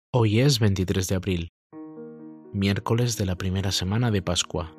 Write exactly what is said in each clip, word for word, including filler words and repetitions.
Hoy es veintitrés de abril, miércoles de la primera semana de Pascua.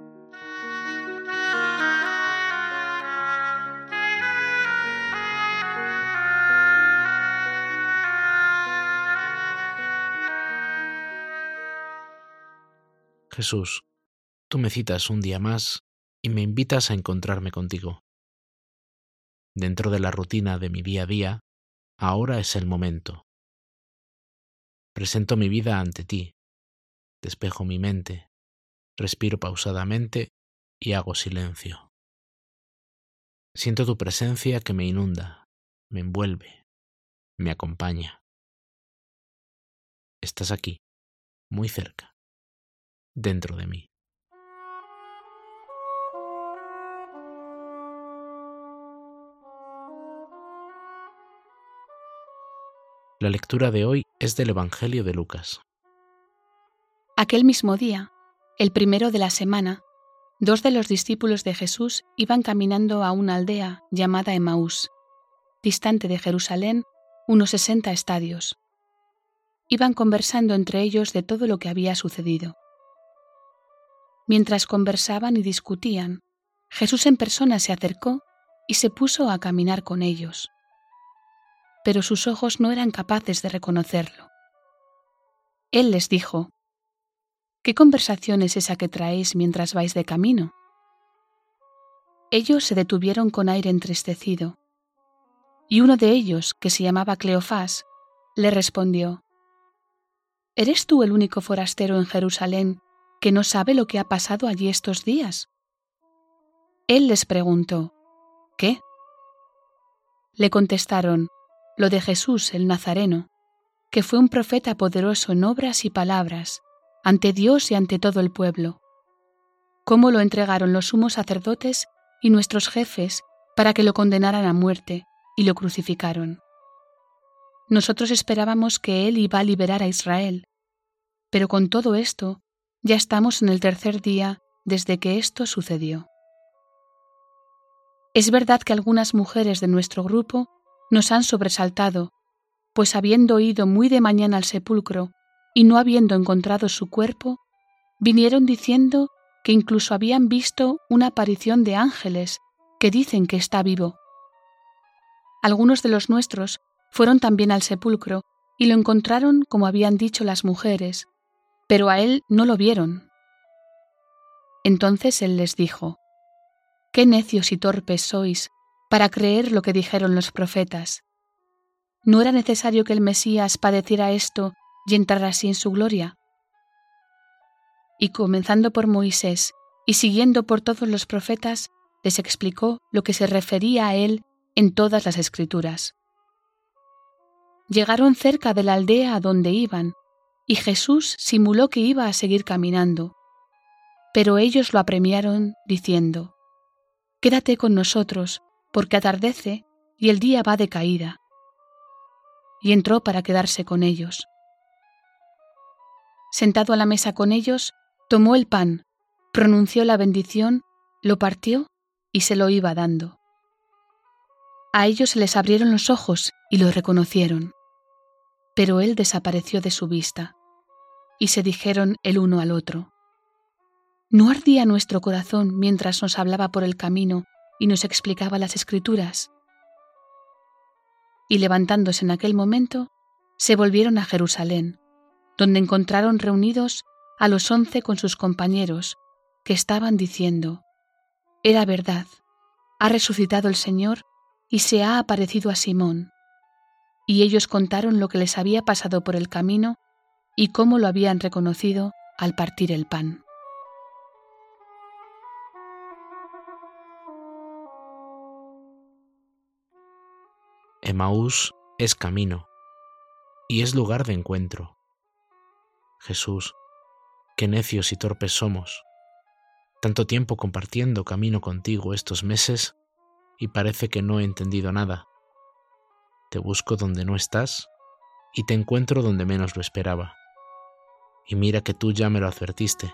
Jesús, tú me citas un día más y me invitas a encontrarme contigo. Dentro de la rutina de mi día a día, ahora es el momento. Presento mi vida ante ti, despejo mi mente, respiro pausadamente y hago silencio. Siento tu presencia que me inunda, me envuelve, me acompaña. Estás aquí, muy cerca, dentro de mí. La lectura de hoy es del Evangelio de Lucas. Aquel mismo día, el primero de la semana, dos de los discípulos de Jesús iban caminando a una aldea llamada Emaús, distante de Jerusalén unos sesenta estadios. Iban conversando entre ellos de todo lo que había sucedido. Mientras conversaban y discutían, Jesús en persona se acercó y se puso a caminar con ellos. Pero sus ojos no eran capaces de reconocerlo. Él les dijo: ¿Qué conversación es esa que traéis mientras vais de camino? Ellos se detuvieron con aire entristecido, y uno de ellos, que se llamaba Cleofás, le respondió: ¿Eres tú el único forastero en Jerusalén que no sabe lo que ha pasado allí estos días? Él les preguntó: ¿Qué? Le contestaron: lo de Jesús el Nazareno, que fue un profeta poderoso en obras y palabras, ante Dios y ante todo el pueblo. Cómo lo entregaron los sumos sacerdotes y nuestros jefes para que lo condenaran a muerte, y lo crucificaron. Nosotros esperábamos que Él iba a liberar a Israel, pero con todo esto ya estamos en el tercer día desde que esto sucedió. Es verdad que algunas mujeres de nuestro grupo nos han sobresaltado, pues habiendo ido muy de mañana al sepulcro y no habiendo encontrado su cuerpo, vinieron diciendo que incluso habían visto una aparición de ángeles que dicen que está vivo. Algunos de los nuestros fueron también al sepulcro y lo encontraron como habían dicho las mujeres, pero a él no lo vieron. Entonces él les dijo: «Qué necios y torpes sois para creer lo que dijeron los profetas. ¿No era necesario que el Mesías padeciera esto y entrara así en su gloria?» Y comenzando por Moisés y siguiendo por todos los profetas, les explicó lo que se refería a él en todas las Escrituras. Llegaron cerca de la aldea a donde iban, y Jesús simuló que iba a seguir caminando. Pero ellos lo apremiaron, diciendo: «Quédate con nosotros, porque atardece y el día va de caída». Y entró para quedarse con ellos. Sentado a la mesa con ellos, tomó el pan, pronunció la bendición, lo partió y se lo iba dando. A ellos se les abrieron los ojos y lo reconocieron, pero él desapareció de su vista, y se dijeron el uno al otro: ¿No ardía nuestro corazón mientras nos hablaba por el camino y nos explicaba las Escrituras? Y levantándose en aquel momento, se volvieron a Jerusalén, donde encontraron reunidos a los once con sus compañeros, que estaban diciendo: «Era verdad, ha resucitado el Señor y se ha aparecido a Simón». Y ellos contaron lo que les había pasado por el camino y cómo lo habían reconocido al partir el pan. Emaús es camino y es lugar de encuentro. Jesús, qué necios y torpes somos. Tanto tiempo compartiendo camino contigo estos meses y parece que no he entendido nada. Te busco donde no estás y te encuentro donde menos lo esperaba. Y mira que tú ya me lo advertiste.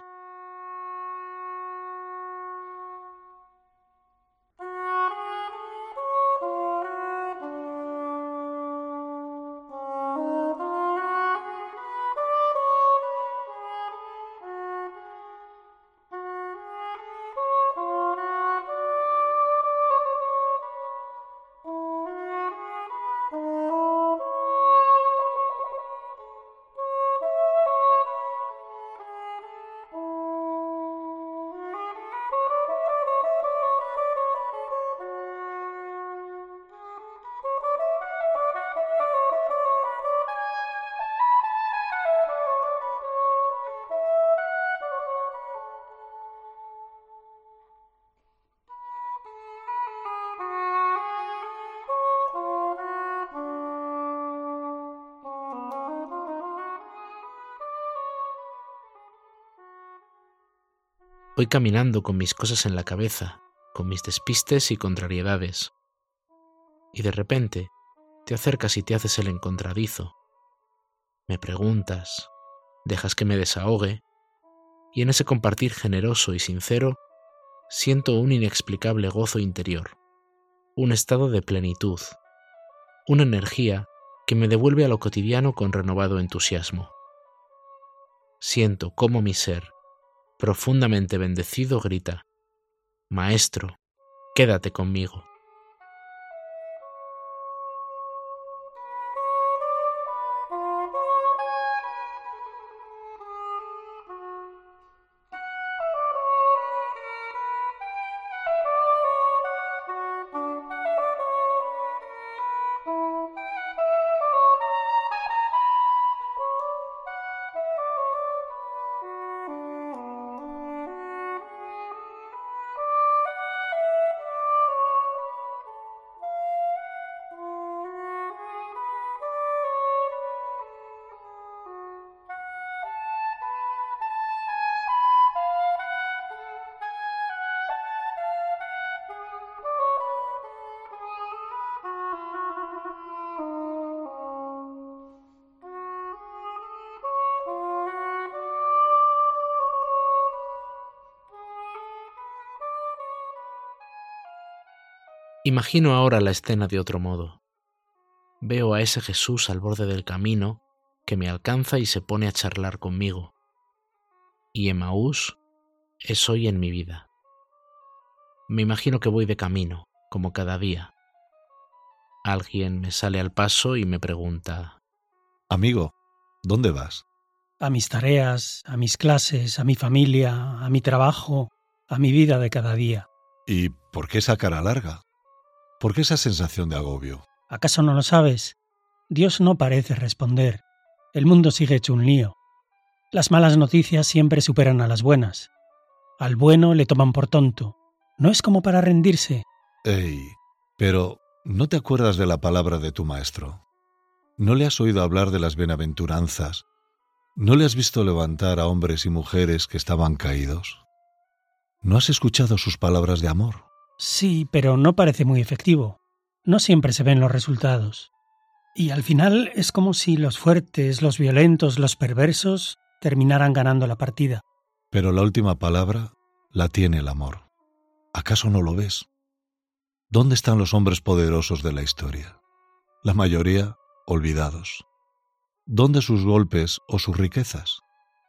Voy caminando con mis cosas en la cabeza, con mis despistes y contrariedades. Y de repente te acercas y te haces el encontradizo. Me preguntas, dejas que me desahogue, y en ese compartir generoso y sincero siento un inexplicable gozo interior, un estado de plenitud, una energía que me devuelve a lo cotidiano con renovado entusiasmo. Siento cómo mi ser, profundamente bendecido, grita: Maestro, quédate conmigo. Imagino ahora la escena de otro modo. Veo a ese Jesús al borde del camino que me alcanza y se pone a charlar conmigo. Y Emaús es hoy en mi vida. Me imagino que voy de camino, como cada día. Alguien me sale al paso y me pregunta: Amigo, ¿dónde vas? A mis tareas, a mis clases, a mi familia, a mi trabajo, a mi vida de cada día. ¿Y por qué esa cara larga? ¿Por qué esa sensación de agobio? ¿Acaso no lo sabes? Dios no parece responder. El mundo sigue hecho un lío. Las malas noticias siempre superan a las buenas. Al bueno le toman por tonto. ¿No es como para rendirse? Ey, pero ¿no te acuerdas de la palabra de tu maestro? ¿No le has oído hablar de las bienaventuranzas? ¿No le has visto levantar a hombres y mujeres que estaban caídos? ¿No has escuchado sus palabras de amor? Sí, pero no parece muy efectivo. No siempre se ven los resultados. Y al final es como si los fuertes, los violentos, los perversos terminaran ganando la partida. Pero la última palabra la tiene el amor. ¿Acaso no lo ves? ¿Dónde están los hombres poderosos de la historia? La mayoría olvidados. ¿Dónde sus golpes o sus riquezas?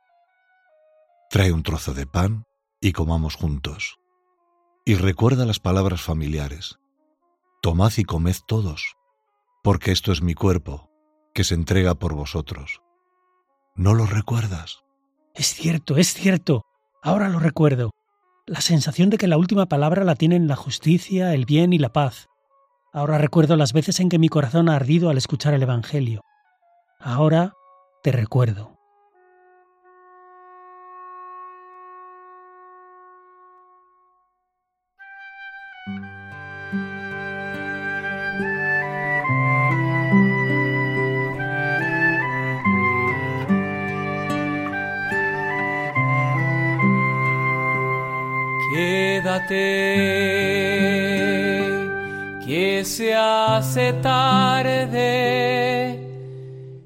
Trae un trozo de pan y comamos juntos. Y recuerda las palabras familiares: tomad y comed todos, porque esto es mi cuerpo, que se entrega por vosotros. ¿No lo recuerdas? Es cierto, es cierto. Ahora lo recuerdo. La sensación de que la última palabra la tienen la justicia, el bien y la paz. Ahora recuerdo las veces en que mi corazón ha ardido al escuchar el Evangelio. Ahora te recuerdo. Quédate, que se hace tarde.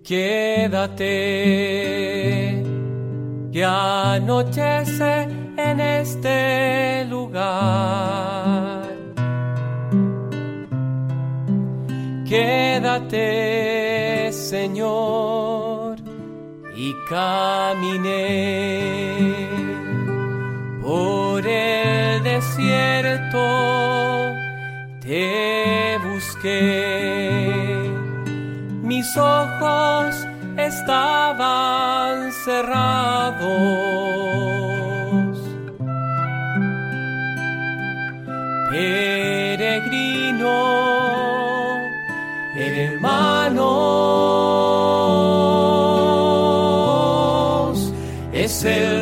Quédate, que anochece en este lugar. Quédate, Señor, y caminé por el desierto, te busqué. Mis ojos estaban cerrados. Peregrino, hermanos, es el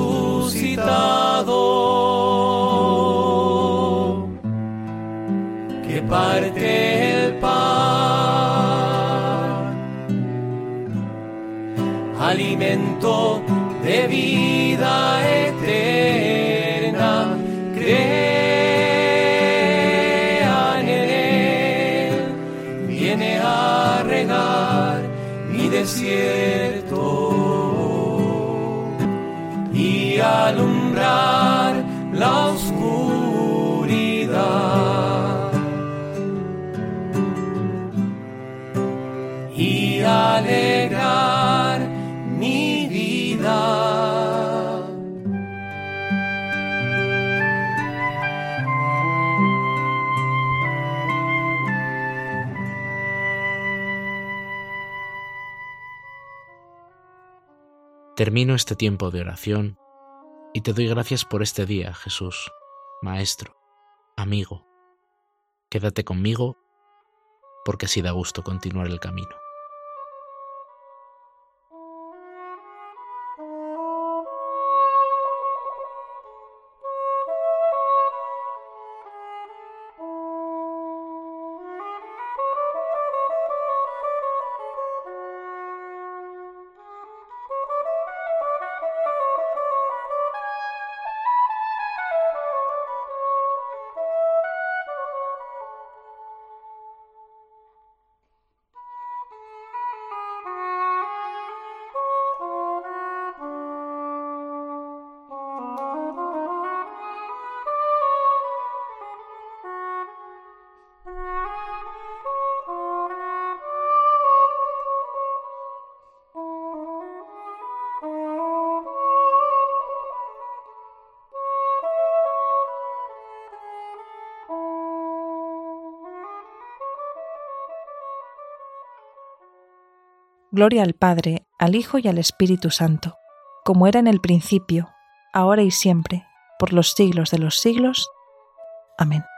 resucitado que parte el pan, alimento de vida eterna. crean en Él, viene a regar mi desierto y alumbrar la oscuridad y alegrar mi vida. Termino este tiempo de oración y te doy gracias por este día, Jesús, Maestro, amigo. Quédate conmigo, porque así da gusto continuar el camino. Gloria al Padre, al Hijo y al Espíritu Santo, como era en el principio, ahora y siempre, por los siglos de los siglos. Amén.